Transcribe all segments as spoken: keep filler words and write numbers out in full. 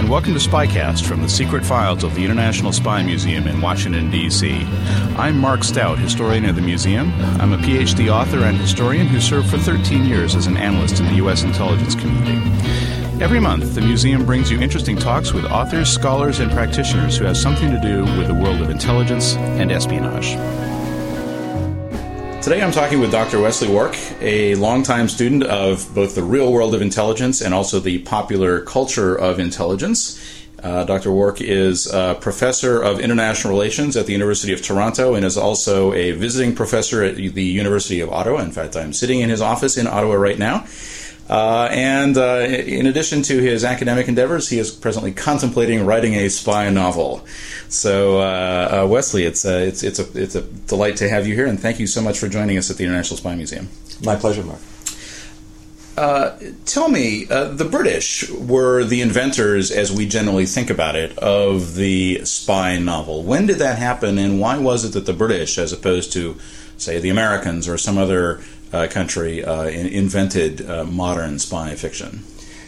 and welcome to Spycast from the secret files of the International Spy Museum in Washington, D C I'm Mark Stout, historian of the museum. I'm a P H D author and historian who served for thirteen years as an analyst in the U S intelligence community. Every month, the museum brings you interesting talks with authors, scholars, and practitioners who have something to do with the world of intelligence and espionage. Today I'm talking with Doctor Wesley Wark, a longtime student of both the real world of intelligence and also the popular culture of intelligence. Uh, Doctor Wark is a professor of international relations at the University of Toronto and is also a visiting professor at the University of Ottawa. In fact, I'm sitting in his office in Ottawa right now. Uh, and uh, in addition to his academic endeavors, he is presently contemplating writing a spy novel. So, uh, uh, Wesley, it's a, it's it's a it's a delight to have you here, and thank you so much for joining us at the International Spy Museum. My pleasure, Mark. Uh, tell me, uh, the British were the inventors, as we generally think about it, of the spy novel. When did that happen, and why was it that the British, as opposed to, say, the Americans or some other Uh, country uh, in, invented uh, modern spy fiction?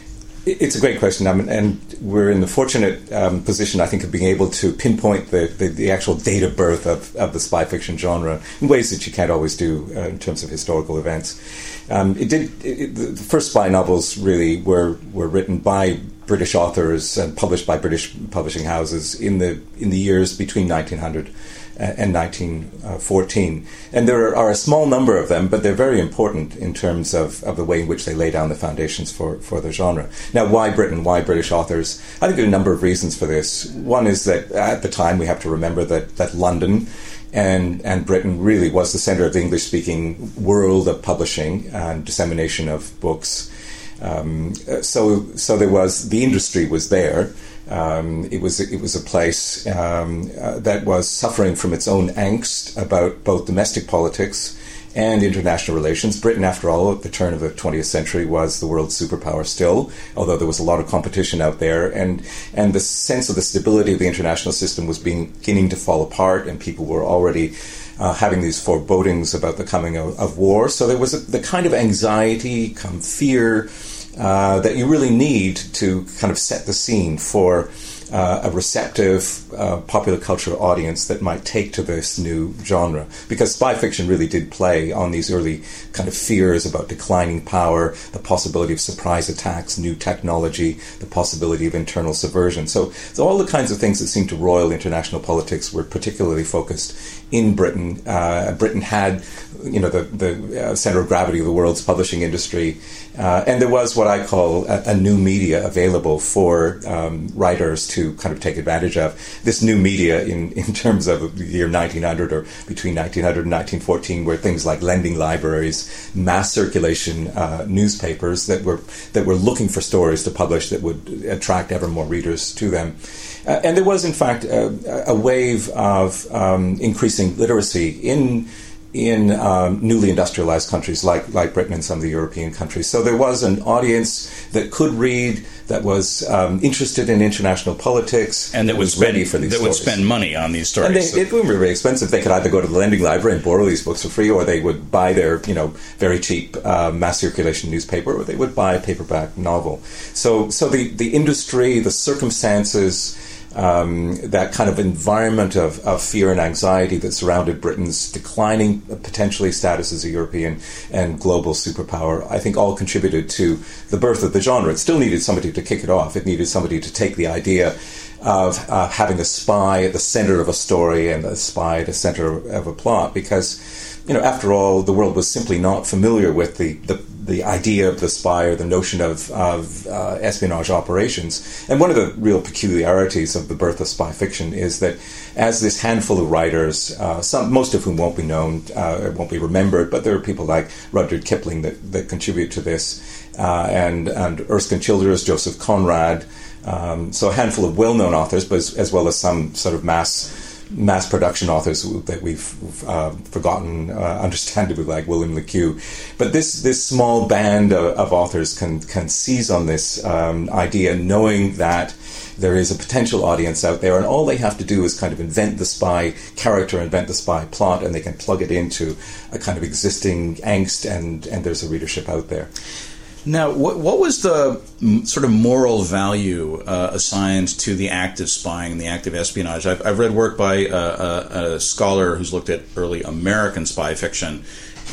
It's a great question, I mean, and we're in the fortunate um, position, I think, of being able to pinpoint the, the, the actual date of birth of, of the spy fiction genre in ways that you can't always do uh, in terms of historical events. Um, it did. It, the first spy novels really were were written by British authors and published by British publishing houses in the in the years between nineteen hundred and nineteen fourteen. And there are a small number of them, but they're very important in terms of, of the way in which they lay down the foundations for, for the genre. Now, why Britain? Why British authors? I think there are a number of reasons for this. One is that at the time we have to remember that, that London and, and Britain really was the center of the English-speaking world of publishing and dissemination of books. Um, so, so there was, the industry was there. Um, it was it was a place um, uh, that was suffering from its own angst about both domestic politics and international relations. Britain, after all, at the turn of the twentieth century, was the world's superpower still, although there was a lot of competition out there, and and the sense of the stability of the international system was beginning to fall apart, and people were already uh, having these forebodings about the coming of, of war. So there was a, the kind of anxiety, come fear, Uh, that you really need to kind of set the scene for uh, a receptive uh, popular culture audience that might take to this new genre. Because spy fiction really did play on these early kind of fears about declining power, the possibility of surprise attacks, new technology, the possibility of internal subversion. So, so all the kinds of things that seemed to roil international politics were particularly focused in Britain. Uh, Britain had, you know, the, the uh, center of gravity of the world's publishing industry. Uh, and there was what I call a, a new media available for um, writers to kind of take advantage of. This new media in, in terms of the year nineteen hundred or between nineteen hundred and nineteen fourteen were things like lending libraries, mass circulation uh, newspapers that were that were looking for stories to publish that would attract ever more readers to them. Uh, and there was, in fact, a, a wave of um, increasing literacy in in um, newly industrialized countries like, like Britain and some of the European countries. So there was an audience that could read, that was um, interested in international politics, and that was spend, ready for these that stories. would spend money on these stories. And they, so. it wouldn't be very expensive. They could either go to the lending library and borrow these books for free, or they would buy their, you know, very cheap uh, mass circulation newspaper, or they would buy a paperback novel. So, so the, the industry, the circumstances, Um, that kind of environment of, of fear and anxiety that surrounded Britain's declining potentially status as a European and global superpower, I think all contributed to the birth of the genre. It still needed somebody to kick it off. It needed somebody to take the idea of uh, having a spy at the center of a story and a spy at the center of a plot, because, you know, after all, the world was simply not familiar with the, the the idea of the spy or the notion of, of uh, espionage operations. And one of the real peculiarities of the birth of spy fiction is that as this handful of writers, uh, some most of whom won't be known, uh, won't be remembered, but there are people like Rudyard Kipling that, that contribute to this, uh, and, and Erskine Childers, Joseph Conrad, um, so a handful of well-known authors, but as, as well as some sort of mass mass production authors that we've uh, forgotten, uh, understandably, like William Le Queux. But this this small band of, of authors can can seize on this um, idea, knowing that there is a potential audience out there, and all they have to do is kind of invent the spy character, invent the spy plot, and they can plug it into a kind of existing angst, and, and there's a readership out there. Now, what, what was the m- sort of moral value uh, assigned to the act of spying and the act of espionage? I've, I've read work by a, a, a scholar who's looked at early American spy fiction,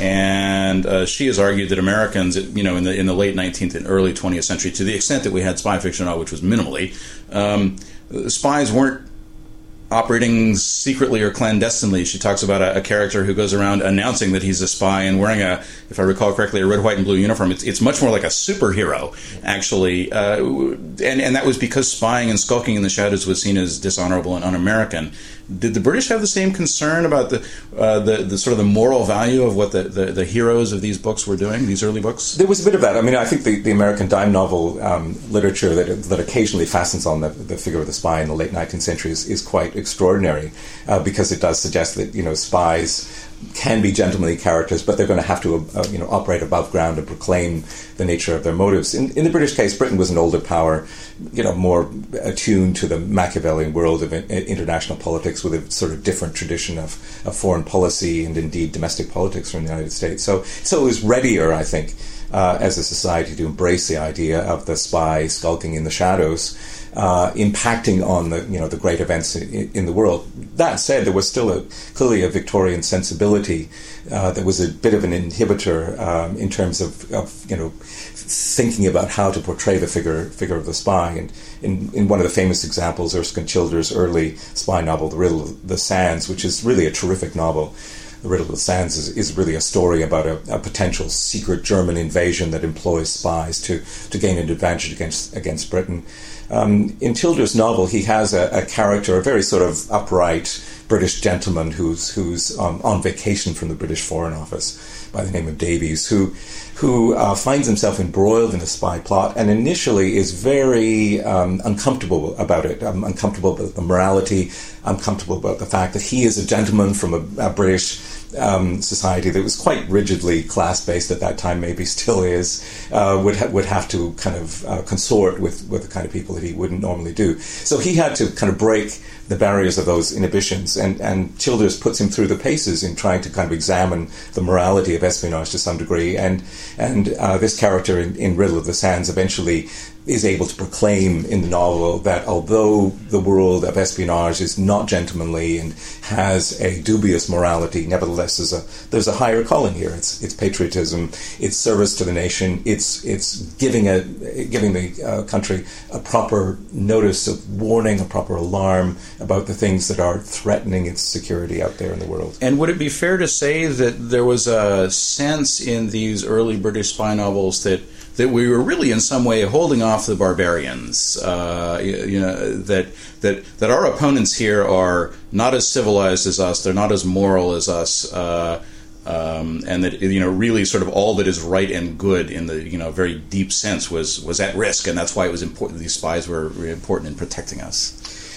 and uh, she has argued that Americans, you know, in the in the late nineteenth and early twentieth century, to the extent that we had spy fiction, which was minimally, um, spies weren't operating secretly or clandestinely. She talks about a, a character who goes around announcing that he's a spy and wearing a, if I recall correctly, a red, white, and blue uniform. It's, it's much more like a superhero, actually. Uh, and, and that was because spying and skulking in the shadows was seen as dishonorable and un-American. Did the British have the same concern about the uh, the, the sort of the moral value of what the, the, the heroes of these books were doing, these early books? There was a bit of that. I mean, I think the, the American dime novel um, literature that that occasionally fastens on the, the figure of the spy in the late nineteenth century is, is quite extraordinary uh, because it does suggest that, you know, spies can be gentlemanly characters, but they're going to have to uh, you know, operate above ground and proclaim the nature of their motives. In, in the British case, Britain was an older power, you know, more attuned to the Machiavellian world of in, international politics, with a sort of different tradition of, of foreign policy and indeed domestic politics from the United States. So, so it was readier, I think, uh, as a society to embrace the idea of the spy skulking in the shadows, Uh, impacting on the you know the great events in, in the world. That said, there was still a, clearly a Victorian sensibility uh, that was a bit of an inhibitor um, in terms of, of you know thinking about how to portray the figure figure of the spy. And in, in one of the famous examples, Erskine Childers' early spy novel, The Riddle of the Sands, which is really a terrific novel. The Riddle of the Sands is, is really a story about a, a potential secret German invasion that employs spies to, to gain an advantage against against Britain. Um, in Childers' novel, he has a, a character, a very sort of upright British gentleman who's who's um, on vacation from the British Foreign Office by the name of Davies, who who uh, finds himself embroiled in a spy plot and initially is very um, uncomfortable about it, um, uncomfortable about the morality, uncomfortable about the fact that he is a gentleman from a, a British um, society that was quite rigidly class-based at that time, maybe still is, uh, would ha- would have to kind of uh, consort with, with the kind of people that he wouldn't normally do. So he had to kind of break the barriers of those inhibitions, and, and Childers puts him through the paces in trying to kind of examine the morality of espionage to some degree, and and uh, this character in, in Riddle of the Sands eventually is able to proclaim in the novel that although the world of espionage is not gentlemanly and has a dubious morality, nevertheless there's a there's a higher calling here. It's it's patriotism, it's service to the nation, it's it's giving a giving the uh, country a proper notice of warning, a proper alarm about the things that are threatening its security out there in the world. And would it be fair to say that there was a sense in these early British spy novels that that we were really in some way holding off the barbarians, uh, you know, that that that our opponents here are not as civilized as us, they're not as moral as us, uh, um, and that, you know, really sort of all that is right and good in the, you know, very deep sense was was at risk, and that's why it was important. These spies were really important in protecting us.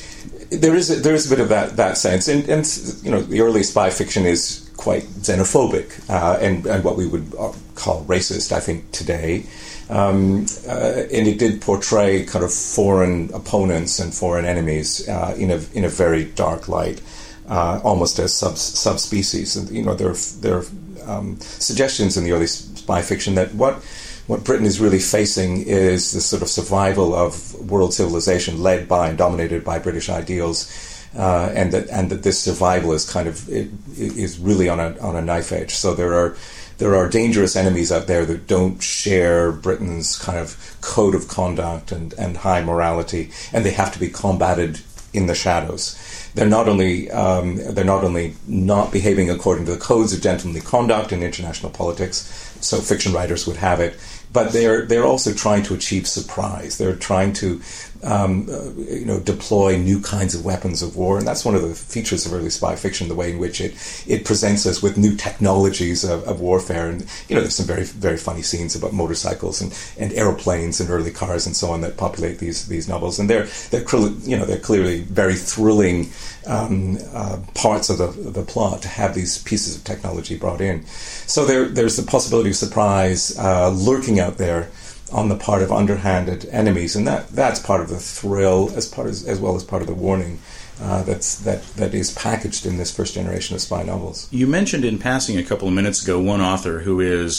There is a, there is a bit of that that sense, and and you know, the early spy fiction is quite xenophobic uh, and and what we would call racist, I think, today. Um, uh, and it did portray kind of foreign opponents and foreign enemies uh, in a in a very dark light, uh, almost as sub subspecies. And, you know, there are, there are um, suggestions in the early spy fiction that what what Britain is really facing is the sort of survival of world civilization led by and dominated by British ideals, uh, and that and that this survival is kind of it, is really on a on a knife edge. So there are. There are dangerous enemies out there that don't share Britain's kind of code of conduct and, and high morality, and they have to be combated in the shadows. They're not only um, they're not only not behaving according to the codes of gentlemanly conduct in international politics, so fiction writers would have it, but they're they're also trying to achieve surprise. They're trying to um, uh, you know deploy new kinds of weapons of war, and that's one of the features of early spy fiction, the way in which it it presents us with new technologies of, of warfare. And you know, there's some very very funny scenes about motorcycles and, and airplanes and early cars and so on that populate these these novels, and they're they're you know they're clearly very thrilling um, uh, parts of the of the plot to have these pieces of technology brought in. So there there's the possibility of surprise uh, lurking out there on the part of underhanded enemies, and that, that's part of the thrill as part as, as well as part of the warning uh, that's that that is packaged in this first generation of spy novels. You mentioned in passing a couple of minutes ago one author who is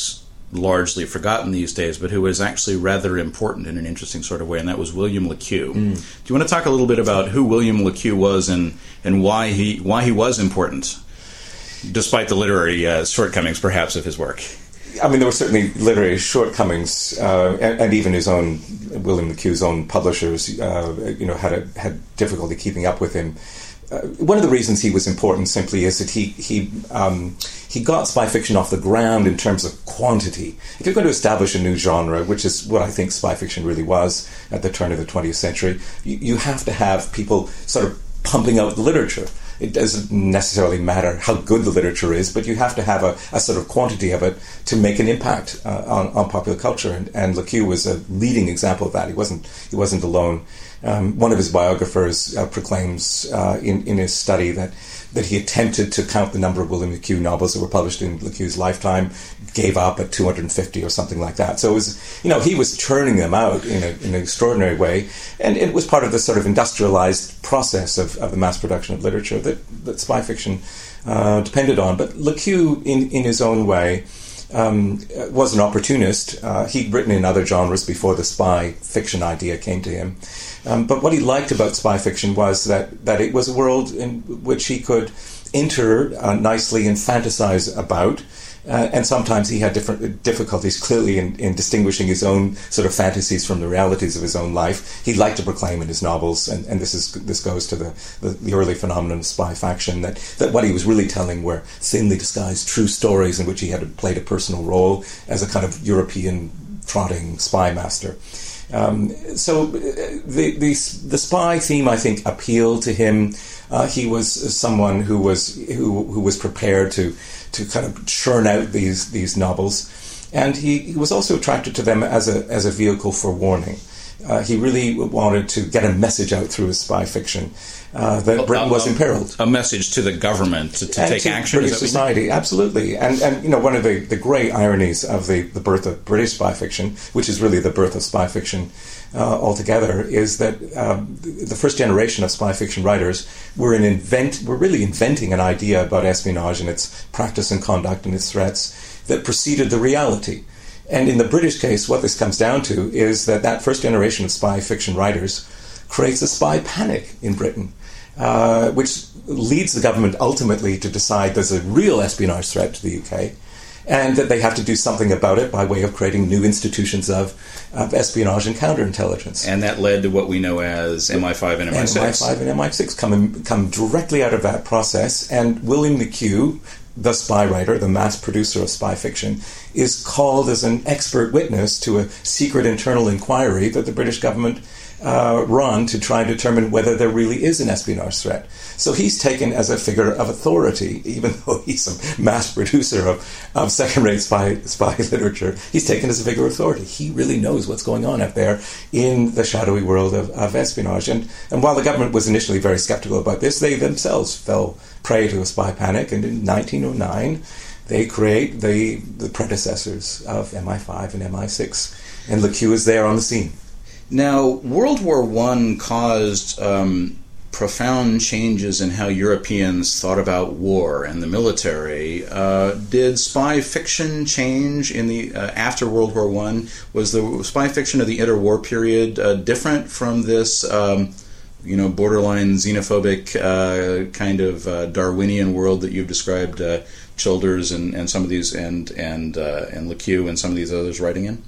largely forgotten these days, but who was actually rather important in an interesting sort of way, and that was William Le Queux. Mm. Do you want to talk a little bit about who William Le Queux was and, and why he why he was important, despite the literary uh, shortcomings, perhaps, of his work? I mean, there were certainly literary shortcomings, uh, and, and even his own, William Le Queux's own publishers, uh, you know, had a, had difficulty keeping up with him. Uh, one of the reasons he was important simply is that he he um, he got spy fiction off the ground in terms of quantity. If you're going to establish a new genre, which is what I think spy fiction really was at the turn of the twentieth century, you, you have to have people sort of pumping out the literature. It doesn't necessarily matter how good the literature is, but you have to have a, a sort of quantity of it to make an impact uh, on, on popular culture. And, and Le Queux was a leading example of that. He wasn't he wasn't alone. Um, one of his biographers uh, proclaims uh, in, in his study that, that he attempted to count the number of William Le Queux novels that were published in Le Queux's lifetime, gave up at two hundred fifty or something like that. So it was, you know, he was churning them out in, a, in an extraordinary way, and it was part of the sort of industrialized process of, of the mass production of literature that, that spy fiction uh, depended on. But Le Queux, in, in his own way, um, was an opportunist. Uh, he'd written in other genres before the spy fiction idea came to him. Um, but what he liked about spy fiction was that, that it was a world in which he could enter uh, nicely and fantasize about. Uh, and sometimes he had different difficulties, clearly, in, in distinguishing his own sort of fantasies from the realities of his own life. He liked to proclaim in his novels, and, and this is this goes to the, the, the early phenomenon of spy fiction, that, that what he was really telling were thinly disguised true stories in which he had played a personal role as a kind of European trotting spy master. Um, so the, the the spy theme, I think, appealed to him. Uh, he was someone who was who who was prepared to to kind of churn out these these novels, and he, he was also attracted to them as a as a vehicle for warning. Uh, he really wanted to get a message out through his spy fiction uh, that Britain was imperiled. A message to the government to, to and take to action. British society, absolutely. And and you know, one of the, the great ironies of the, the birth of British spy fiction, which is really the birth of spy fiction uh, altogether, is that um, the first generation of spy fiction writers were in invent were really inventing an idea about espionage and its practice and conduct and its threats that preceded the reality. And in the British case, what this comes down to is that that first generation of spy fiction writers creates a spy panic in Britain, uh, which leads the government ultimately to decide there's a real espionage threat to the U K, and that they have to do something about it by way of creating new institutions of, of espionage and counterintelligence. And that led to what we know as M I five and M I six. M I five and M I six come, in, come directly out of that process, and William Le Queux, the spy writer, the mass producer of spy fiction, is called as an expert witness to a secret internal inquiry that the British government uh, run to try and determine whether there really is an espionage threat. So he's taken as a figure of authority, even though he's a mass producer of, of second-rate spy, spy literature. He's taken as a figure of authority. He really knows what's going on out there in the shadowy world of, of espionage. And, and while the government was initially very skeptical about this, they themselves fell prey to a spy panic, and in nineteen oh nine they create the, the predecessors of M I five and M I six, and Le Queux is there on the scene. Now, World War One caused um, profound changes in how Europeans thought about war and the military. Uh, did spy fiction change in the uh, after World War One? Was the spy fiction of the interwar period uh, different from this Um, you know, borderline xenophobic uh, kind of uh, Darwinian world that you've described uh, Childers and, and some of these, and and uh, and Le Queux and some of these others writing in?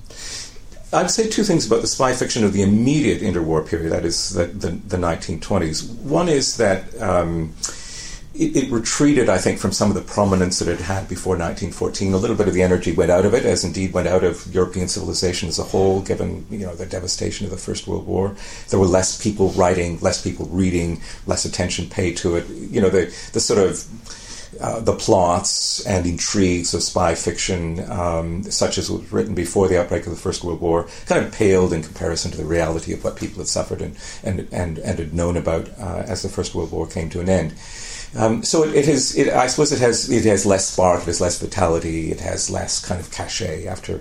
I'd say two things about the spy fiction of the immediate interwar period, that is, the, the, the nineteen twenties. One is that um, it, it retreated, I think, from some of the prominence that it had before nineteen fourteen. A little bit of the energy went out of it, as indeed went out of European civilization as a whole, given, you know, the devastation of the First World War. There were less people writing, less people reading, less attention paid to it. You know, the, the sort of Uh, the plots and intrigues of spy fiction, um, such as was written before the outbreak of the First World War, kind of paled in comparison to the reality of what people had suffered and and and, and had known about uh, as the First World War came to an end. Um, so it, it has, it, I suppose, it has it has less spark, it has less vitality, it has less kind of cachet after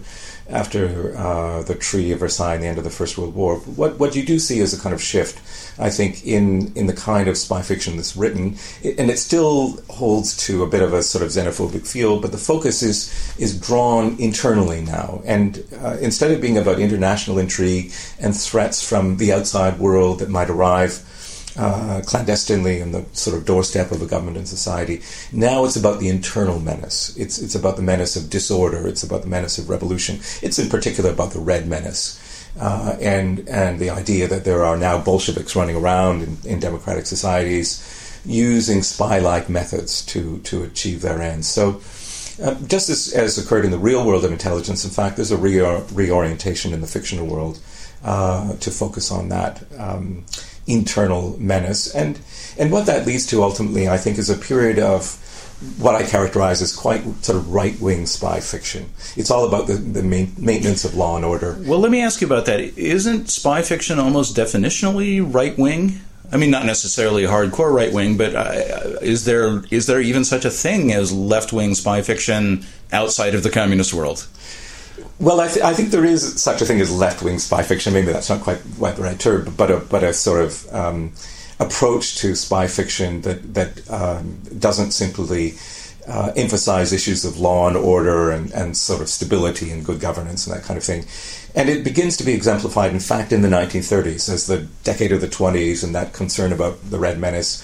after uh, the Treaty of Versailles and the end of the First World War. What what you do see is a kind of shift, I think, in, in the kind of spy fiction that's written, and it still holds to a bit of a sort of xenophobic feel, but the focus is is drawn internally now. And uh, instead of being about international intrigue and threats from the outside world that might arrive Uh, clandestinely on the sort of doorstep of a government and society. Now it's about the internal menace. It's it's about the menace of disorder. It's about the menace of revolution. It's in particular about the Red Menace, uh, and and the idea that there are now Bolsheviks running around in, in democratic societies using spy-like methods to to achieve their ends. So. Uh, just as, as occurred in the real world of intelligence, in fact, there's a re- reorientation in the fictional world uh, to focus on that um, internal menace. And and what that leads to ultimately, I think, is a period of what I characterize as quite sort of right-wing spy fiction. It's all about the, the main, maintenance of law and order. Well, let me ask you about that. Isn't spy fiction almost definitionally right-wing? I mean, not necessarily hardcore right-wing, but uh, is there is there even such a thing as left-wing spy fiction outside of the communist world? Well, I, th- I think there is such a thing as left-wing spy fiction. Maybe that's not quite, quite the right term, but a, but a sort of um, approach to spy fiction that, that um, doesn't simply uh, emphasize issues of law and order and, and sort of stability and good governance and that kind of thing. And it begins to be exemplified, in fact, in the nineteen thirties, as the decade of the twenties and that concern about the Red Menace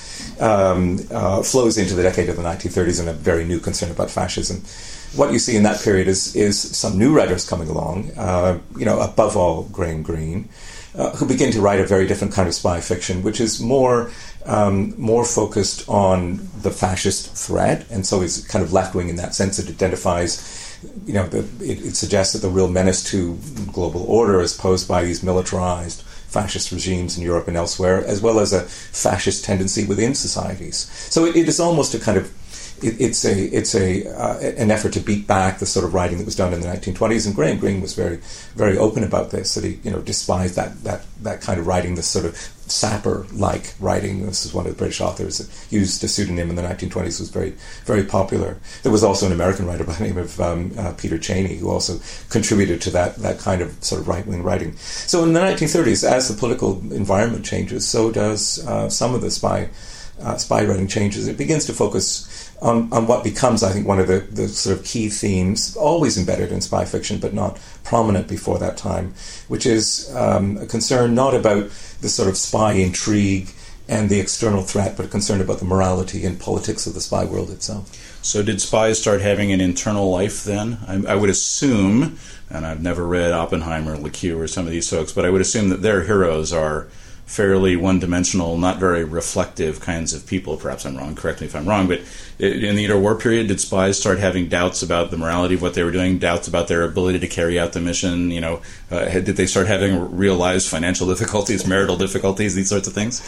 um, uh, flows into the decade of the nineteen thirties and a very new concern about fascism. What you see in that period is is some new writers coming along, uh, you know, above all Graham Greene, uh, who begin to write a very different kind of spy fiction, which is more um, more focused on the fascist threat, and so is kind of left-wing in that sense. It identifies, you know, the, it, it suggests that the real menace to global order is posed by these militarized fascist regimes in Europe and elsewhere, as well as a fascist tendency within societies. So it, it is almost a kind of It, it's a it's a uh, an effort to beat back the sort of writing that was done in the nineteen twenties, and Graham Greene was very very open about this. That he you know despised that that that kind of writing, this sort of sapper-like writing. This is one of the British authors that used a pseudonym in the nineteen twenties, was very very popular. There was also an American writer by the name of um, uh, Peter Cheney, who also contributed to that that kind of sort of right-wing writing. So in the nineteen thirties, as the political environment changes, so does uh, some of the spy uh, spy writing changes. It begins to focus On, on what becomes, I think, one of the, the sort of key themes, always embedded in spy fiction, but not prominent before that time, which is um, a concern not about the sort of spy intrigue and the external threat, but a concern about the morality and politics of the spy world itself. So did spies start having an internal life then? I, I would assume, and I've never read Oppenheimer, Le Queux, or some of these folks, but I would assume that their heroes are fairly one-dimensional, not very reflective kinds of people. Perhaps I'm wrong. Correct me if I'm wrong. But in the interwar period, did spies start having doubts about the morality of what they were doing, doubts about their ability to carry out the mission? You know, uh, did they start having realized financial difficulties, marital difficulties, these sorts of things?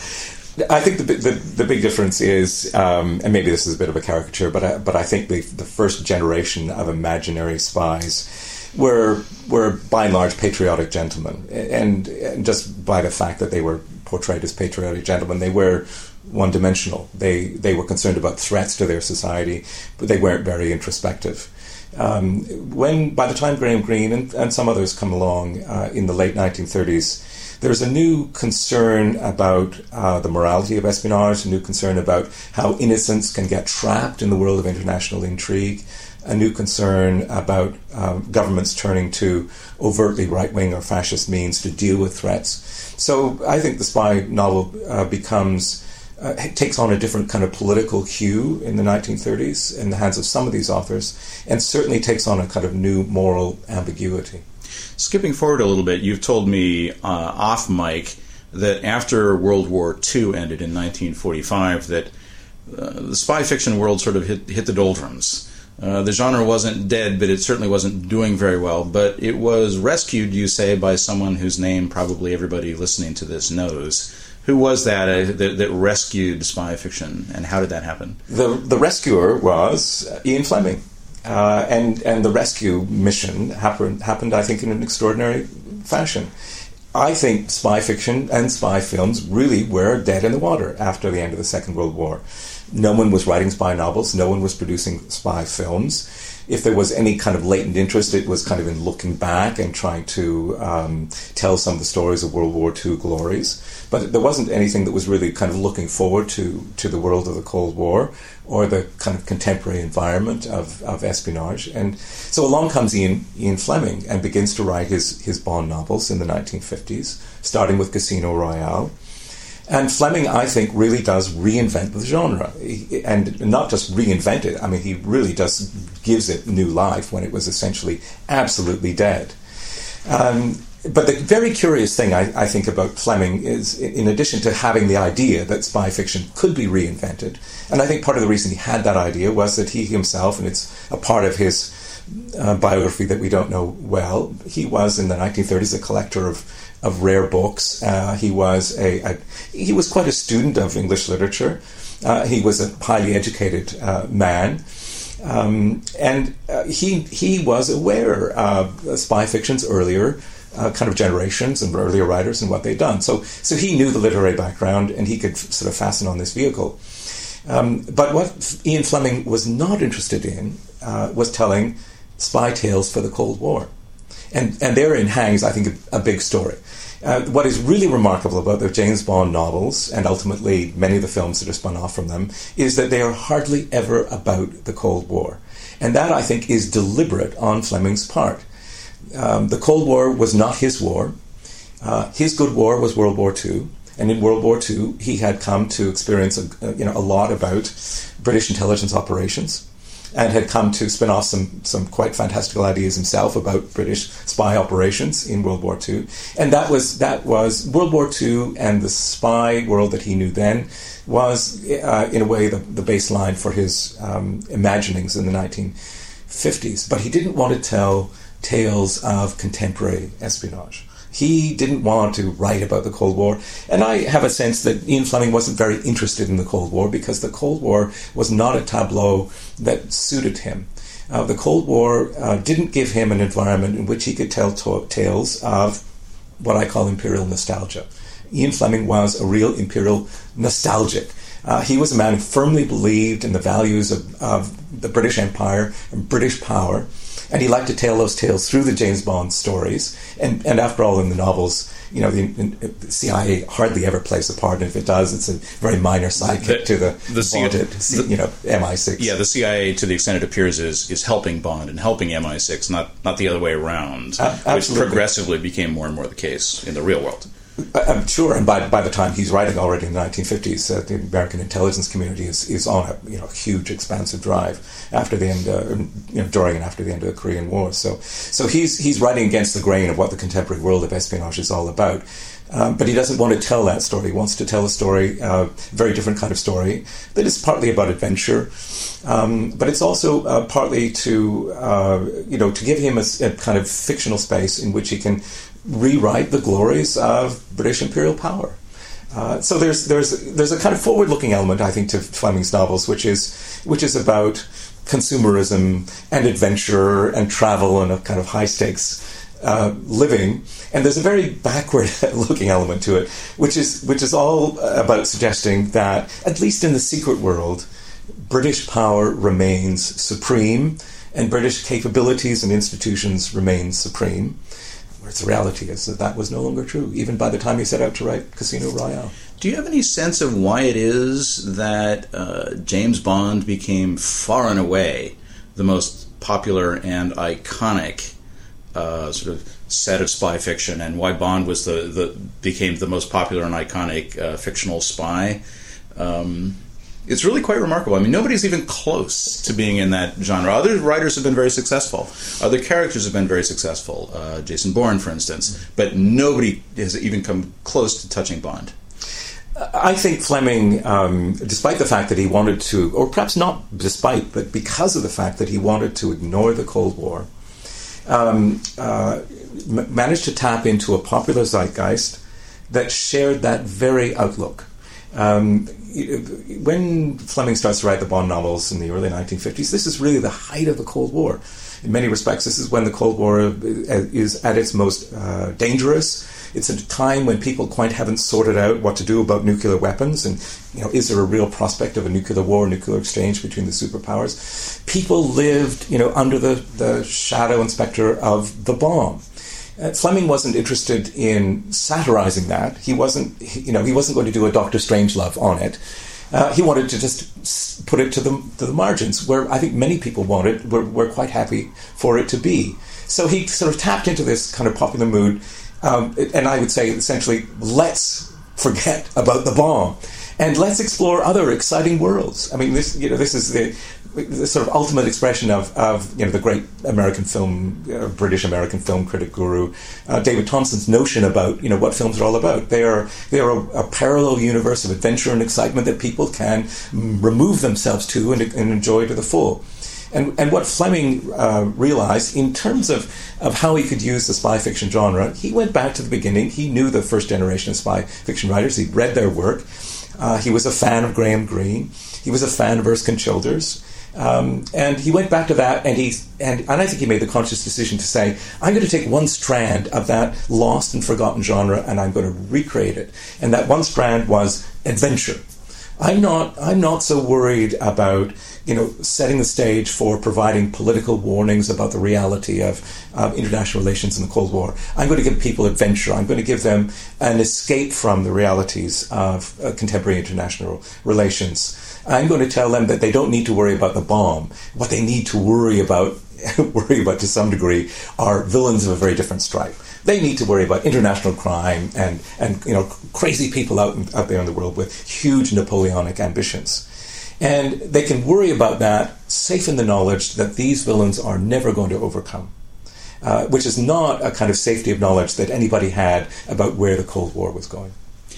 I think the the, the big difference is, um, and maybe this is a bit of a caricature, but I, but I think the the first generation of imaginary spies were were by and large patriotic gentlemen, and, and just by the fact that they were portrayed as patriotic gentlemen, they were one-dimensional. They they were concerned about threats to their society, but they weren't very introspective. Um, when by the time Graham Greene and, and some others come along uh, in the late nineteen thirties, there's a new concern about uh, the morality of espionage, a new concern about how innocents can get trapped in the world of international intrigue, a new concern about um, governments turning to overtly right-wing or fascist means to deal with threats. So I think the spy novel uh, becomes, uh, takes on a different kind of political hue in the nineteen thirties in the hands of some of these authors, and certainly takes on a kind of new moral ambiguity. Skipping forward a little bit, you've told me uh, off mic that after World War Two ended in nineteen forty-five, that uh, the spy fiction world sort of hit, hit the doldrums. Uh, the genre wasn't dead, but it certainly wasn't doing very well. But it was rescued, you say, by someone whose name probably everybody listening to this knows. Who was that uh, that, that rescued spy fiction, and how did that happen? The the rescuer was Ian Fleming. Uh, and and the rescue mission happened, happened, I think, in an extraordinary fashion. I think spy fiction and spy films really were dead in the water after the end of the Second World War. No one was writing spy novels. No one was producing spy films. if there was any kind of latent interest, it was kind of in looking back and trying to um, tell some of the stories of World War Two glories. But there wasn't anything that was really kind of looking forward to, to the world of the Cold War or the kind of contemporary environment of, of espionage. And so along comes Ian, Ian Fleming and begins to write his, his Bond novels in the nineteen fifties, starting with Casino Royale. And Fleming, I think, really does reinvent the genre. He, and not just reinvent it, I mean, he really just gives it new life when it was essentially absolutely dead. Um, but the very curious thing, I, I think, about Fleming is, in addition to having the idea that spy fiction could be reinvented, and I think part of the reason he had that idea was that he himself, and it's a part of his uh, biography that we don't know well, he was, in the nineteen thirties, a collector of of rare books. Uh, he was a, a he was quite a student of English literature. Uh, he was a highly educated uh, man, um, and uh, he he was aware of spy fiction's earlier uh, kind of generations and earlier writers and what they'd done. So so he knew the literary background, and he could f- sort of fasten on this vehicle. Um, but what Ian Fleming was not interested in uh, was telling spy tales for the Cold War. And and therein hangs, I think, a, a big story. Uh, what is really remarkable about the James Bond novels, and ultimately many of the films that are spun off from them, is that they are hardly ever about the Cold War. And that, I think, is deliberate on Fleming's part. Um, the Cold War was not his war. Uh, his good war was World War Two. And in World War Two, he had come to experience a, a, you know, a lot about British intelligence operations, and had come to spin off some, some quite fantastical ideas himself about British spy operations in World War Two. And that was that was World War Two, and the spy world that he knew then was, uh, in a way, the, the baseline for his um, imaginings in the nineteen fifties. But he didn't want to tell tales of contemporary espionage. He didn't want to write about the Cold War. And I have a sense that Ian Fleming wasn't very interested in the Cold War because the Cold War was not a tableau that suited him. Uh, the Cold War uh, didn't give him an environment in which he could tell to- tales of what I call imperial nostalgia. Ian Fleming was a real imperial nostalgic. Uh, he was a man who firmly believed in the values of, of the British Empire and British power. And he liked to tell those tales through the James Bond stories. And, and after all, in the novels, you know, the, the C I A hardly ever plays a part. And if it does, it's a very minor sidekick the, to the, the vaunted, the, you know, M I six. Yeah, the C I A, to the extent it appears, is is helping Bond and helping M I six, not not the other way around, uh, which progressively became more and more the case in the real world. I'm sure, and by by the time he's writing already in the nineteen fifties, uh, the American intelligence community is, is on a you know huge, expansive drive after the end, uh, you know, during and after the end of the Korean War. So, so he's he's writing against the grain of what the contemporary world of espionage is all about. Um, but he doesn't want to tell that story. He wants to tell a story, a uh, very different kind of story that is partly about adventure, um, but it's also uh, partly to uh, you know to give him a, a kind of fictional space in which he can rewrite the glories of British imperial power. Uh, so there's there's there's a kind of forward-looking element, I think, to Fleming's novels, which is which is about consumerism and adventure and travel and a kind of high-stakes uh, living. And there's a very backward-looking element to it, which is which is all about suggesting that, at least in the secret world, British power remains supreme, and British capabilities and institutions remain supreme. Whereas the reality is that that was no longer true, even by the time he set out to write Casino Royale. Do you have any sense of why it is that uh, James Bond became far and away the most popular and iconic uh, sort of set of spy fiction, and why Bond was the, the became the most popular and iconic uh, fictional spy? Um, It's really quite remarkable. I mean, nobody's even close to being in that genre. Other writers have been very successful. Other characters have been very successful. Uh, Jason Bourne, for instance. But nobody has even come close to touching Bond. I think Fleming, um, despite the fact that he wanted to, or perhaps not despite, but because of the fact that he wanted to ignore the Cold War, um, uh, m- managed to tap into a popular zeitgeist that shared that very outlook. Um, when Fleming starts to write the Bond novels in the early nineteen fifties, this is really the height of the Cold War. In many respects, this is when the Cold War is at its most uh, dangerous. It's a time when people quite haven't sorted out what to do about nuclear weapons, and you know, is there a real prospect of a nuclear war, nuclear exchange between the superpowers? People lived, you know, under the, the shadow and specter of the bomb. Uh, Fleming wasn't interested in satirizing that. He wasn't, you know, he wasn't going to do a Doctor Strangelove on it. Uh, he wanted to just put it to the, to the margins, where I think many people wanted, were, were quite happy for it to be. So he sort of tapped into this kind of popular mood, um, and I would say essentially, let's forget about the bomb, and let's explore other exciting worlds. I mean, this, you know, this is the, the sort of ultimate expression of, of you know, the great American film, uh, British American film critic guru, uh, David Thompson's notion about, you know, what films are all about. They are they are a, a parallel universe of adventure and excitement that people can remove themselves to and, and enjoy to the full. And and what Fleming uh, realized in terms of, of how he could use the spy fiction genre, he went back to the beginning. He knew the first generation of spy fiction writers. He'd read their work. Uh, he was a fan of Graham Greene. He was a fan of Erskine Childers. Um, and he went back to that, and he and, and I think he made the conscious decision to say, I'm going to take one strand of that lost and forgotten genre, and I'm going to recreate it. And that one strand was adventure. I'm not I'm not so worried about, you know, setting the stage for providing political warnings about the reality of uh, international relations in the Cold War. I'm going to give people adventure. I'm going to give them an escape from the realities of uh, contemporary international relations. I'm going to tell them that they don't need to worry about the bomb. What they need to worry about, worry about to some degree, are villains of a very different stripe. They need to worry about international crime and, and you know, crazy people out, out there in the world with huge Napoleonic ambitions. And they can worry about that, safe in the knowledge that these villains are never going to overcome, uh, which is not a kind of safety of knowledge that anybody had about where the Cold War was going.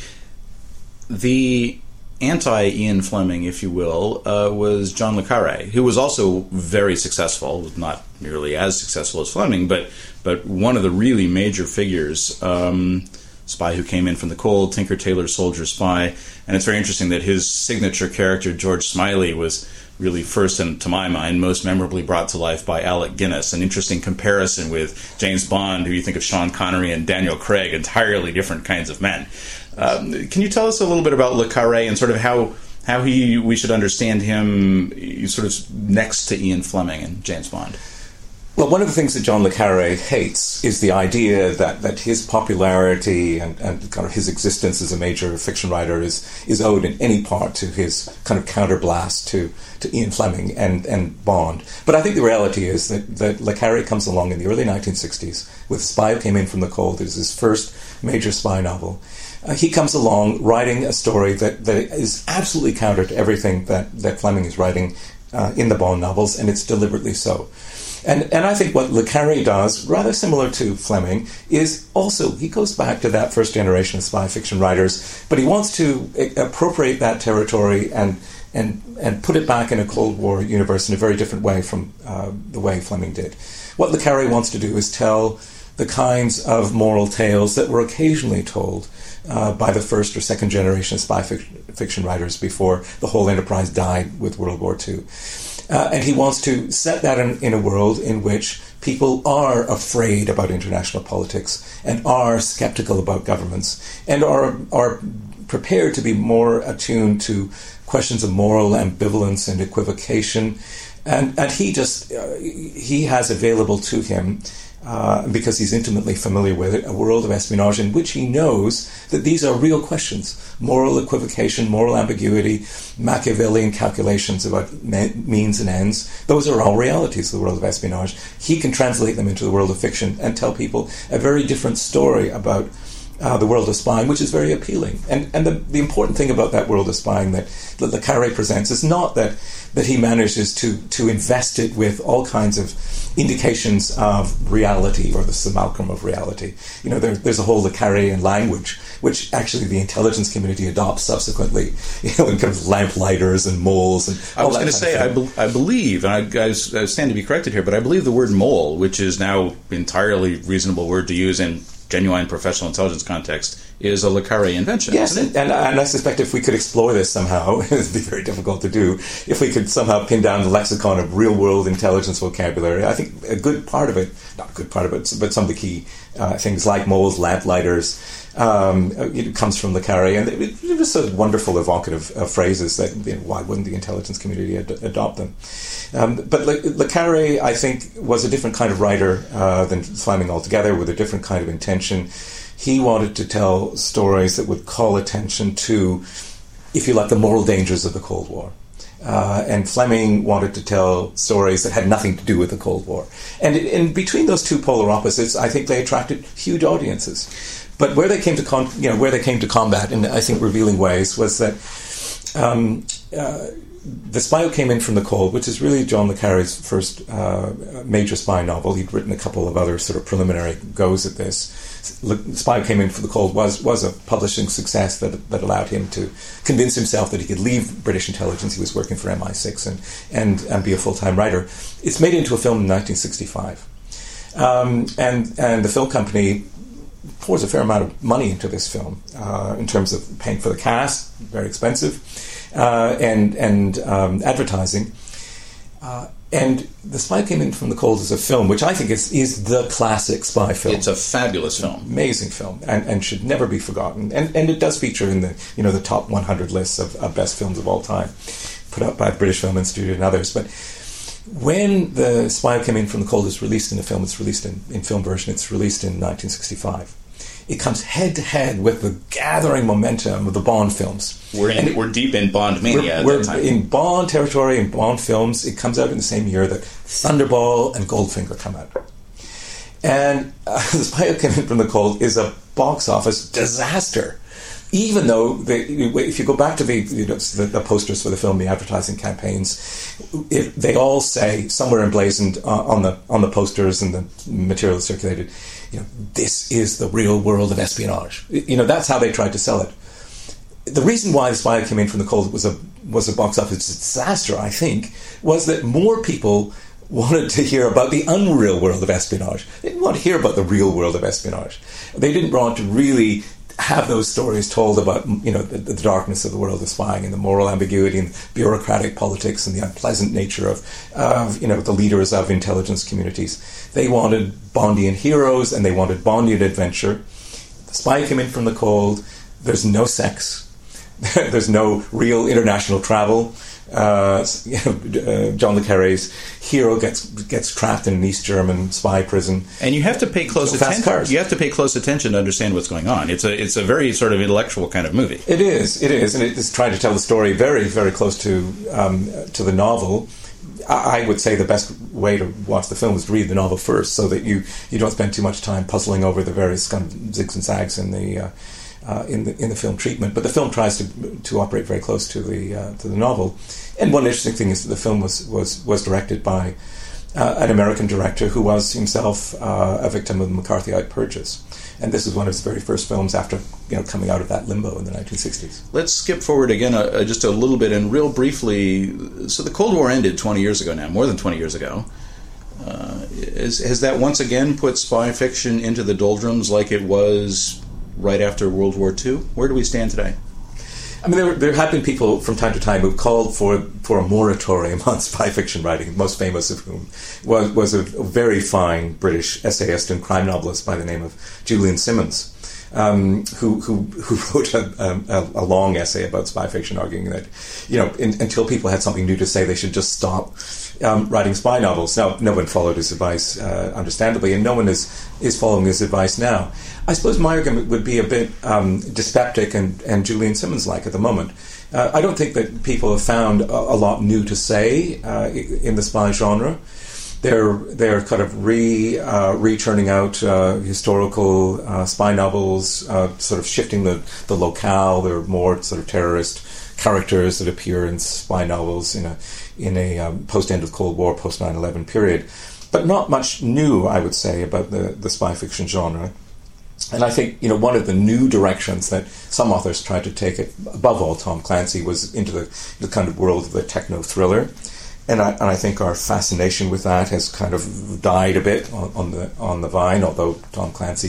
The anti-Ian Fleming, if you will, uh, was John le Carré, who was also very successful, not nearly as successful as Fleming, but but one of the really major figures, um, spy who came in from the cold, Tinker, Tailor, Soldier, Spy. And it's very interesting that his signature character, George Smiley, was really first, and to my mind, most memorably brought to life by Alec Guinness. An interesting comparison with James Bond, who you think of Sean Connery and Daniel Craig, entirely different kinds of men. Um, can you tell us a little bit about le Carré and sort of how how he we should understand him sort of next to Ian Fleming and James Bond? Well, one of the things that John le Carré hates is the idea that, that his popularity and, and kind of his existence as a major fiction writer is is owed in any part to his kind of counterblast to, to Ian Fleming and, and Bond. But I think the reality is that, that le Carré comes along in the early nineteen sixties with Spy Who Came In From the Cold. It is his first major spy novel. Uh, he comes along writing a story that, that is absolutely counter to everything that, that Fleming is writing uh, in the Bond novels, and it's deliberately so. And and I think what le Carré does, rather similar to Fleming, is also he goes back to that first generation of spy fiction writers, but he wants to appropriate that territory and and and put it back in a Cold War universe in a very different way from uh, the way Fleming did. What le Carré wants to do is tell the kinds of moral tales that were occasionally told uh, by the first or second generation of spy fiction, fiction writers before the whole enterprise died with World War Two. Uh, and he wants to set that in, in a world in which people are afraid about international politics and are skeptical about governments and are are prepared to be more attuned to questions of moral ambivalence and equivocation. And and he just uh, he has available to him, uh, because he's intimately familiar with it, a world of espionage in which he knows that these are real questions: moral equivocation, moral ambiguity, Machiavellian calculations about me- means and ends. Those are all realities of the world of espionage. He can translate them into the world of fiction and tell people a very different story about Uh, the world of spying, which is very appealing. And and the, the important thing about that world of spying that, that le Carré presents is not that that he manages to to invest it with all kinds of indications of reality or the simulacrum of reality. You know, there, there's a whole le Carréan language which actually the intelligence community adopts subsequently, you know, in kind of lamplighters and moles and all I was that going to say, I, be, I believe, and I, I stand to be corrected here, but I believe the word mole, which is now entirely reasonable word to use in genuine professional intelligence context is a le Carre invention. Yes, isn't it? And, and I suspect if we could explore this somehow, it would be very difficult to do, if we could somehow pin down the lexicon of real-world intelligence vocabulary. I think a good part of it, not a good part of it, but some of the key uh, things like moles, lamp-lighters, um, it comes from le Carre, and it, it was sort of wonderful, evocative uh, phrases that, you know, why wouldn't the intelligence community ad- adopt them? Um, but le, le Carre, I think, was a different kind of writer uh, than Fleming altogether, with a different kind of intention. He wanted to tell stories that would call attention to, if you like, the moral dangers of the Cold War. Uh, and Fleming wanted to tell stories that had nothing to do with the Cold War. And in, in between those two polar opposites, I think they attracted huge audiences. But where they came to, con- you know, where they came to combat in, I think, revealing ways, was that um, uh, The Spy Who Came In From the Cold, which is really John le Carre's first uh, major spy novel. He'd written a couple of other sort of preliminary goes at this. The Spy Who Came In From the Cold was was a publishing success that that allowed him to convince himself that he could leave British intelligence. He was working for M I six and and, and be a full-time writer. It's made into a film in nineteen sixty-five. Um, and, and the film company pours a fair amount of money into this film uh, in terms of paying for the cast, very expensive, uh, and, and um, advertising. Uh, and The Spy Who Came In From the Cold is a film which I think is, is the classic spy film. It's a fabulous film. Amazing film, and, and should never be forgotten. And and it does feature in the you know the top one hundred lists of, of best films of all time, put out by British Film Institute and others. But when The Spy Who Came In From the Cold is released in a film, it's released in, in film version, it's released in nineteen sixty-five. It comes head to head with the gathering momentum of the Bond films. We're in, it, we're deep in Bond mania at we're, that time. We're in Bond territory, in Bond films. It comes out in the same year that Thunderball and Goldfinger come out. And uh, The Spy Who Came In From the Cold is a box office disaster. Even though, they, if you go back to the, you know, the, the posters for the film, the advertising campaigns, it, they all say, somewhere emblazoned uh, on the on the posters and the material circulated, you know, this is the real world of espionage. You know, that's how they tried to sell it. The reason why The Spy Who Came In From the Cold was a was a box office disaster, I think, was that more people wanted to hear about the unreal world of espionage. They didn't want to hear about the real world of espionage. They didn't want to really have those stories told about, you know, the, the darkness of the world of spying and the moral ambiguity and bureaucratic politics and the unpleasant nature of, of, you know, the leaders of intelligence communities. They wanted Bondian heroes and they wanted Bondian adventure. The Spy Who Came In From the Cold, there's no sex. There's no real international travel. Uh, you know, uh, John le Carre's hero gets gets trapped in an East German spy prison, and you have to pay close attention. Cars. You have to pay close attention to understand what's going on. It's a it's a very sort of intellectual kind of movie. It is, it is, and it is trying to tell the story very very close to um, to the novel. I would say the best way to watch the film is to read the novel first, so that you, you don't spend too much time puzzling over the various kind of zigs and zags in the. Uh, Uh, in the in the film treatment, but the film tries to to operate very close to the uh, to the novel. And one interesting thing is that the film was was was directed by uh, an American director who was himself uh, a victim of the McCarthyite purges, and this is one of his very first films after you know coming out of that limbo in the nineteen sixties. Let's skip forward again uh, just a little bit and real briefly. So the Cold War ended twenty years ago now, more than twenty years ago. Uh, is, has that once again put spy fiction into the doldrums like it was right after World War Two? Where do we stand today? I mean, there, there have been people from time to time who've called for for a moratorium on spy fiction writing, most famous of whom was, was a, a very fine British essayist and crime novelist by the name of Julian Simmons, um, who, who who wrote a, a, a long essay about spy fiction, arguing that, you know, in, until people had something new to say, they should just stop um, writing spy novels. Now, no one followed his advice, uh, understandably, and no one is, is following his advice now. I suppose my argument would be a bit um, dyspeptic and, and Julian Simmons-like at the moment. Uh, I don't think that people have found a, a lot new to say uh, in the spy genre. They're they're kind of re uh, re-turning out uh, historical uh, spy novels, uh, sort of shifting the, the locale. There are more sort of terrorist characters that appear in spy novels in a in a um, post-end of Cold War, post nine eleven period. But not much new, I would say, about the, the spy fiction genre. And I think, you know, one of the new directions that some authors tried to take it, above all Tom Clancy, was into the, the kind of world of the techno-thriller. And I, and I think our fascination with that has kind of died a bit on, on the on the vine, although Tom Clancy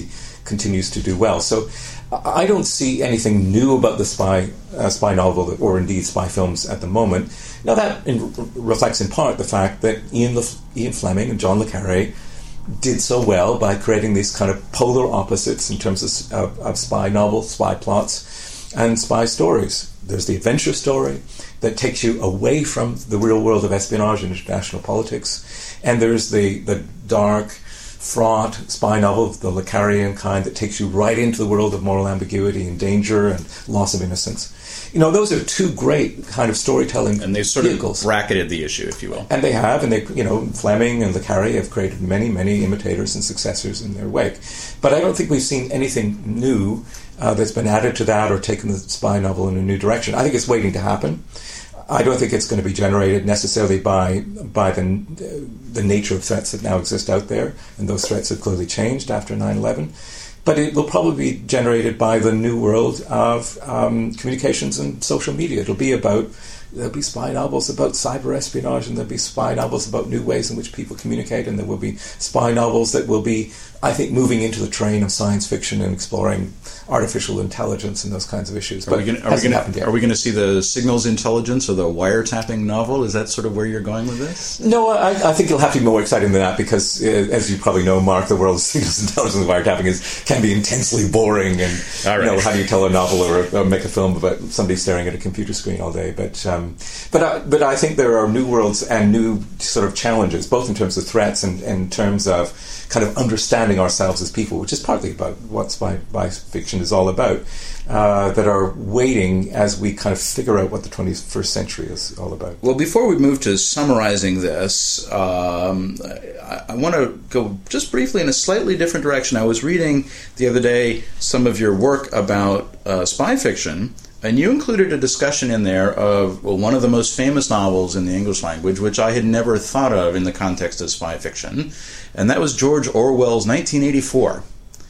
continues to do well. So I don't see anything new about the spy uh, spy novel or indeed spy films at the moment. Now that in, reflects in part the fact that Ian, Le, Ian Fleming and John le Carré did so well by creating these kind of polar opposites in terms of, of, of spy novels, spy plots, and spy stories. There's the adventure story that takes you away from the real world of espionage and international politics, and there's the, the dark, fraught spy novel of the Le Carréan kind that takes you right into the world of moral ambiguity and danger and loss of innocence. You know, those are two great kind of storytelling and they've sort vehicles. of bracketed the issue, if you will. And they have, and they, you know, Fleming and Le Carré have created many, many imitators and successors in their wake. But I don't think we've seen anything new uh, that's been added to that or taken the spy novel in a new direction. I think it's waiting to happen. I don't think it's going to be generated necessarily by by the the nature of threats that now exist out there, and those threats have clearly changed after nine eleven. But it will probably be generated by the new world of um, communications and social media. It'll be about, there'll be spy novels about cyber espionage, and there'll be spy novels about new ways in which people communicate, and there will be spy novels that will be, I think, moving into the train of science fiction and exploring artificial intelligence and those kinds of issues. But are we going are we going to see the signals intelligence or the wiretapping novel? Is that sort of where you're going with this? No, I, I think it'll have to be more exciting than that because, uh, as you probably know, Mark, the world of signals intelligence and wiretapping is can be intensely boring. And all right. You know, how do you tell a novel or, or make a film about somebody staring at a computer screen all day? But um, but I, but I think there are new worlds and new sort of challenges, both in terms of threats and, and in terms of kind of understanding ourselves as people, which is partly about what spy, spy fiction is all about, uh, that are waiting as we kind of figure out what the twenty-first century is all about. Well, before we move to summarizing this, um, I, I want to go just briefly in a slightly different direction. I was reading the other day some of your work about uh, spy fiction, and you included a discussion in there of well, one of the most famous novels in the English language, which I had never thought of in the context of spy fiction, and that was George Orwell's nineteen eighty-four.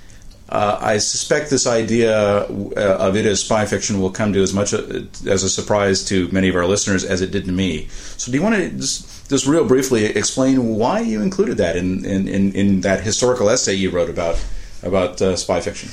Uh, I suspect this idea of it as spy fiction will come to as much a, as a surprise to many of our listeners as it did to me. So do you want to just, just real briefly explain why you included that in, in, in, in that historical essay you wrote about, about uh, spy fiction?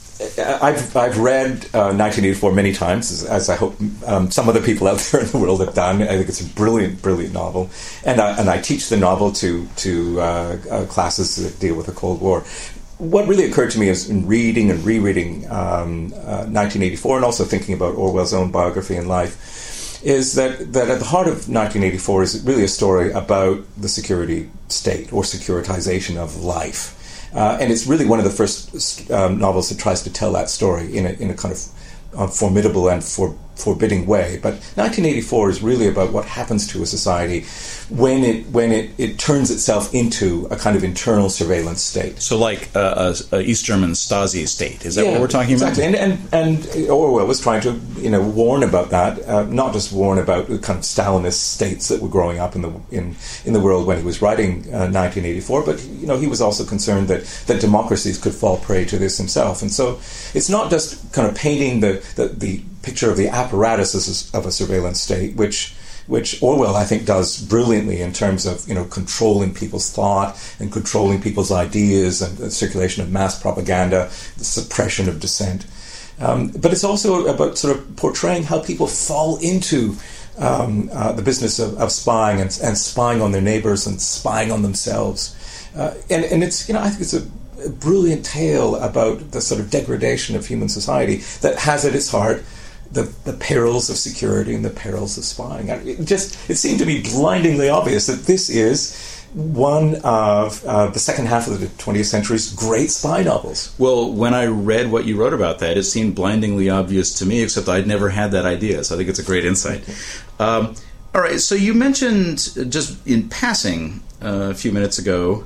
I've I've read uh, nineteen eighty-four many times, as, as I hope um, some other people out there in the world have done. I think it's a brilliant, brilliant novel, and I, and I teach the novel to to uh, uh, classes that deal with the Cold War. What really occurred to me is in reading and rereading um, uh, nineteen eighty-four, and also thinking about Orwell's own biography and life, is that that at the heart of nineteen eighty-four is really a story about the security state or securitization of life. Uh, and it's really one of the first um, novels that tries to tell that story in a, in a kind of uh, formidable and for, forbidding way. But nineteen eighty-four is really about what happens to a society when it when it, it turns itself into a kind of internal surveillance state. So like a, a, a East German Stasi state, is that yeah, what we're talking exactly. about? And, and and Orwell was trying to you know warn about that, uh, not just warn about the kind of Stalinist states that were growing up in the in, in the world when he was writing uh, nineteen eighty-four, but you know he was also concerned that, that democracies could fall prey to this himself. And so it's not just kind of painting the, the, the picture of the apparatus of a surveillance state, which which Orwell, I think, does brilliantly in terms of you know controlling people's thought and controlling people's ideas and the circulation of mass propaganda, the suppression of dissent. Um, but it's also about sort of portraying how people fall into um, uh, the business of, of spying and, and spying on their neighbors and spying on themselves. Uh, and, and it's you know I think it's a a brilliant tale about the sort of degradation of human society that has at its heart the, the perils of security and the perils of spying. It just it seemed to me blindingly obvious that this is one of uh, the second half of the twentieth century's great spy novels. Well, when I read what you wrote about that, it seemed blindingly obvious to me, except I'd never had that idea, so I think it's a great insight. Um, all right, so you mentioned just in passing uh, a few minutes ago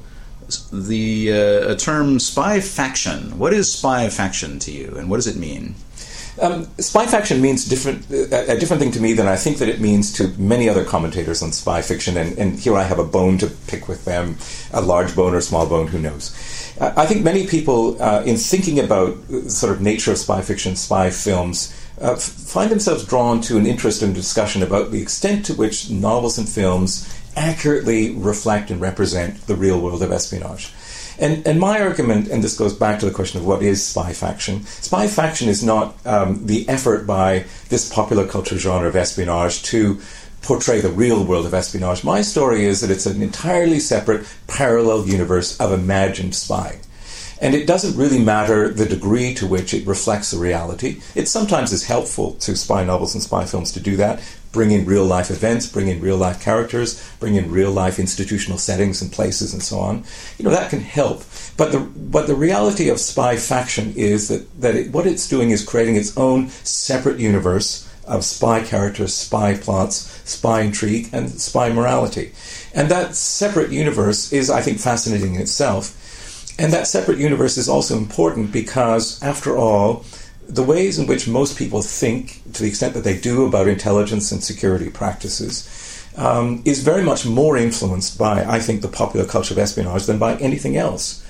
the uh, term spy faction. What is spy faction to you, and what does it mean? Um, spy faction means different, a different thing to me than I think that it means to many other commentators on spy fiction, and, and here I have a bone to pick with them, a large bone or small bone, who knows. Uh, I think many people, uh, in thinking about the sort of nature of spy fiction, spy films, uh, find themselves drawn to an interest and discussion about the extent to which novels and films accurately reflect and represent the real world of espionage. And, and my argument, and this goes back to the question of what is spy faction, spy faction is not um, the effort by this popular culture genre of espionage to portray the real world of espionage. My story is that it's an entirely separate, parallel universe of imagined spying. And it doesn't really matter the degree to which it reflects the reality. It sometimes is helpful to spy novels and spy films to do that, bring in real-life events, bring in real-life characters, bring in real-life institutional settings and places and so on. You know, that can help. But the but the reality of spy faction is that, that it, what it's doing is creating its own separate universe of spy characters, spy plots, spy intrigue, and spy morality. And that separate universe is, I think, fascinating in itself. And that separate universe is also important because, after all, the ways in which most people think, to the extent that they do, about intelligence and security practices, um, is very much more influenced by, I think, the popular culture of espionage than by anything else.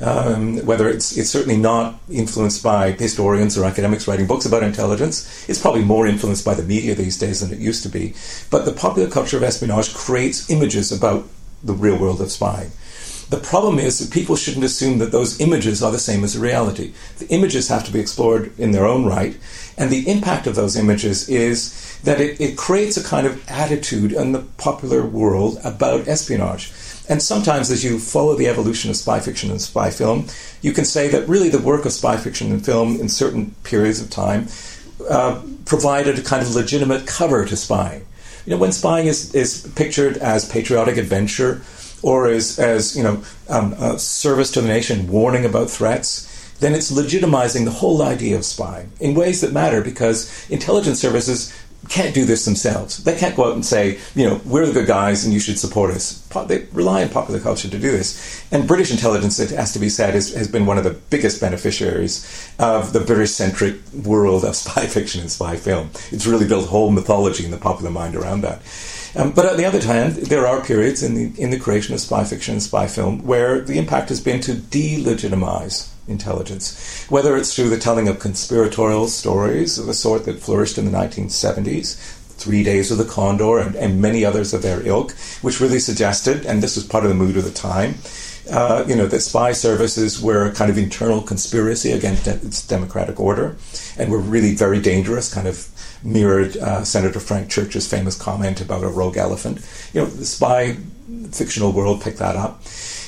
Um, whether it's it's certainly not influenced by historians or academics writing books about intelligence, it's probably more influenced by the media these days than it used to be. But the popular culture of espionage creates images about the real world of spying. The problem is that people shouldn't assume that those images are the same as the reality. The images have to be explored in their own right, and the impact of those images is that it, it creates a kind of attitude in the popular world about espionage. And sometimes, as you follow the evolution of spy fiction and spy film, you can say that really the work of spy fiction and film in certain periods of time uh, provided a kind of legitimate cover to spying. You know, when spying is, is pictured as patriotic adventure, or as, as you know, um, a service to the nation, warning about threats, then it's legitimizing the whole idea of spying in ways that matter, because intelligence services can't do this themselves. They can't go out and say, you know, we're the good guys and you should support us. They rely on popular culture to do this. And British intelligence, it has to be said, is, has been one of the biggest beneficiaries of the British-centric world of spy fiction and spy film. It's really built a whole mythology in the popular mind around that. Um, but on the other hand, there are periods in the in the creation of spy fiction and spy film where the impact has been to delegitimize intelligence, whether it's through the telling of conspiratorial stories of the sort that flourished in the nineteen seventies, Three Days of the Condor, and, and many others of their ilk, which really suggested, and this was part of the mood of the time, uh, you know, that spy services were a kind of internal conspiracy against de- its democratic order, and were really very dangerous, kind of mirrored uh, Senator Frank Church's famous comment about a rogue elephant. You know, the spy fictional world picked that up.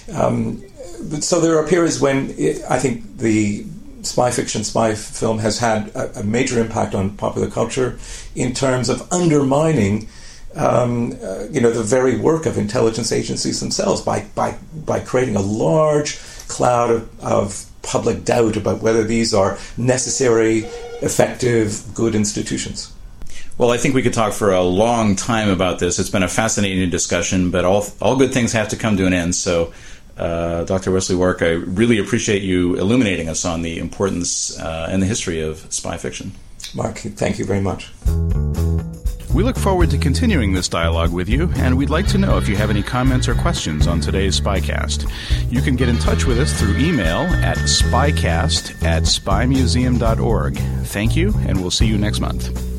Um, so there are periods when it, I think the spy fiction, spy film has had a, a major impact on popular culture in terms of undermining um, uh, you know, the very work of intelligence agencies themselves by by, by creating a large cloud of, of public doubt about whether these are necessary, effective, good institutions. Well, I think we could talk for a long time about this. It's been a fascinating discussion, but all all good things have to come to an end. So, uh, Doctor Wesley Wark, I really appreciate you illuminating us on the importance uh, and the history of spy fiction. Mark, thank you very much. We look forward to continuing this dialogue with you, and we'd like to know if you have any comments or questions on today's Spycast. You can get in touch with us through email at spycast at spy museum dot org. Thank you, and we'll see you next month.